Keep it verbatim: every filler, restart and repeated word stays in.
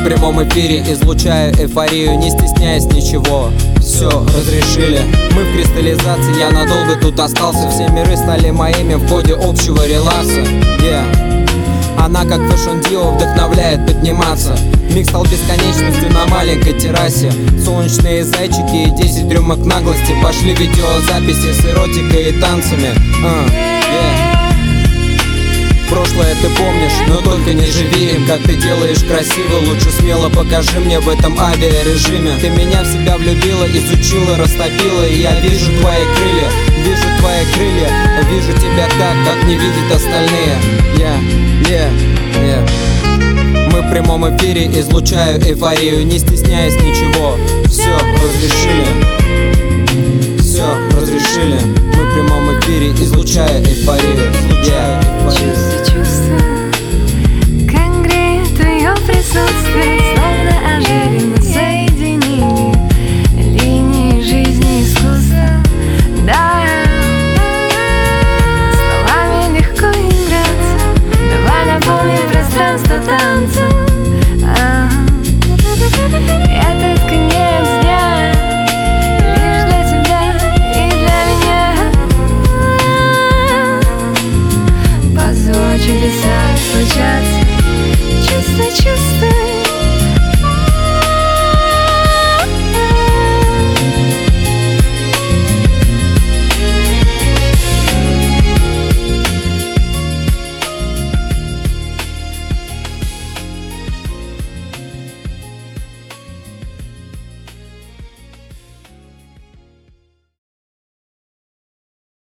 прямом эфире излучаю эйфорию, не стесняясь ничего. Все разрешили, мы в кристаллизации, я надолго тут остался. Все миры стали моими в ходе общего релакса. yeah. Она как фэшн-дио вдохновляет подниматься. Микс стал бесконечностью на маленькой террасе. Солнечные зайчики и десять рюмок наглости. Пошли видеозаписи с эротикой и танцами. uh, yeah. Прошлое ты помнишь, но только не живи им. Как ты делаешь красиво, лучше смело покажи мне в этом авиарежиме. Ты меня в себя влюбила, изучила, растопила, и я вижу твои крылья, вижу твои крылья, вижу тебя так, как не видят остальные. Yeah, yeah, yeah. Мы в прямом эфире излучаю эйфорию, не стесняясь ничего. Все разрешили, все разрешили. Мы в прямом эфире излучаю эйфорию.